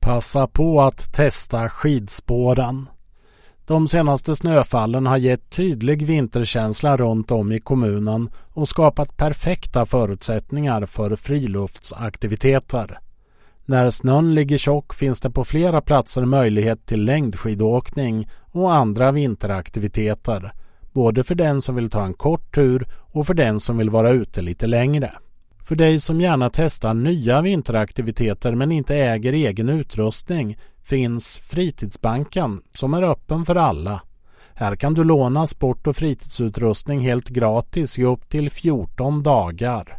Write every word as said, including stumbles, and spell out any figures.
Passa på att testa skidspåren. De senaste snöfallen har gett tydlig vinterkänsla runt om i kommunen och skapat perfekta förutsättningar för friluftsaktiviteter. När snön ligger tjock finns det på flera platser möjlighet till längdskidåkning och andra vinteraktiviteter, både för den som vill ta en kort tur och för den som vill vara ute lite längre. För dig som gärna testar nya vinteraktiviteter men inte äger egen utrustning finns Fritidsbanken som är öppen för alla. Här kan du låna sport- och fritidsutrustning helt gratis i upp till fjorton dagar.